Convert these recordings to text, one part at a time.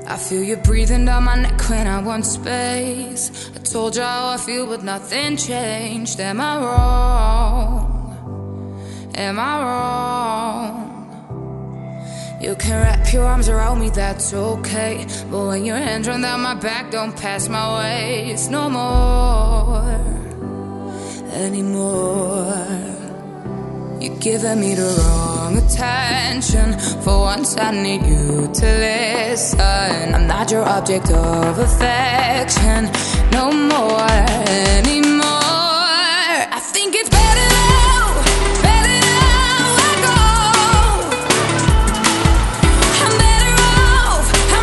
I feel you breathing down my neck when I want space. I told you how I feel, but nothing changed. Am I wrong? Am I wrong? You can wrap your arms around me, that's okay. But when your hands run down my back, don't pass my waist no more, anymore. You're giving me the wrong attention. For once I need you to listen. I'm not your object of affection no more, anymore. I think it's better now, better now I go. I'm better off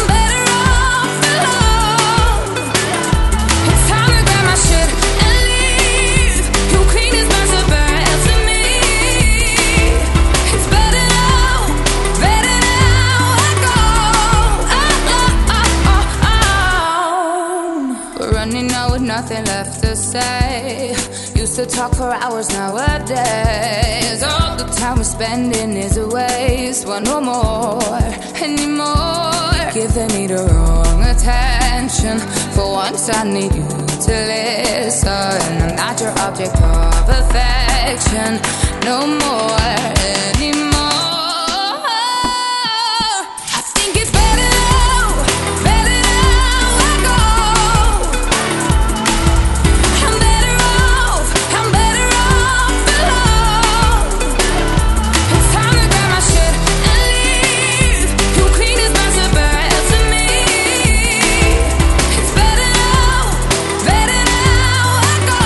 alone. It's time to grab my shit and leave. You clean as my suburban to me. It's better now I go. We're running out with nothing left to say. Used to talk for hours nowadays. All the time we're spending is a waste. Want no more anymore. Giving me the wrong attention. For once I need you to listen. I'm not your object of affection no more, anymore. I think it's better now I go. I'm better off alone. It's time to grab my shit and leave. You clean as my suburban to me. It's better now I go.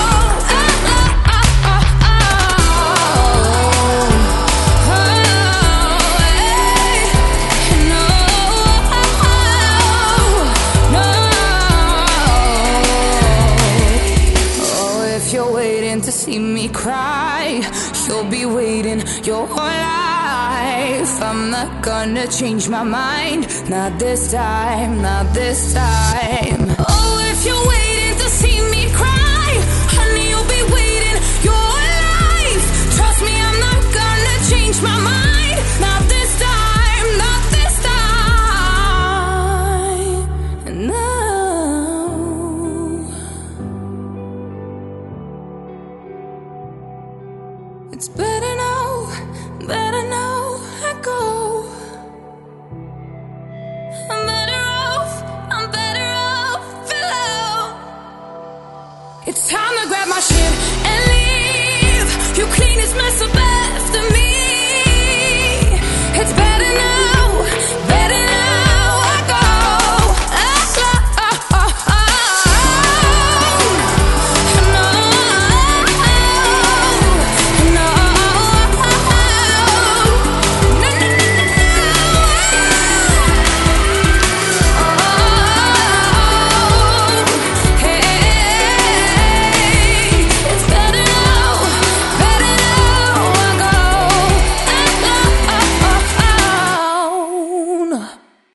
If you're waiting to see me cry, you'll be waiting your whole life. I'm not gonna change my mind, not this time, not this time. Oh, if you're waiting to see me cry, honey, you'll be waiting your whole life. Trust me, I'm not gonna change my mind, not this time, not this time. And now it's better now I go. I'm better off alone. It's time to grab my shit and leave. You clean as mess up.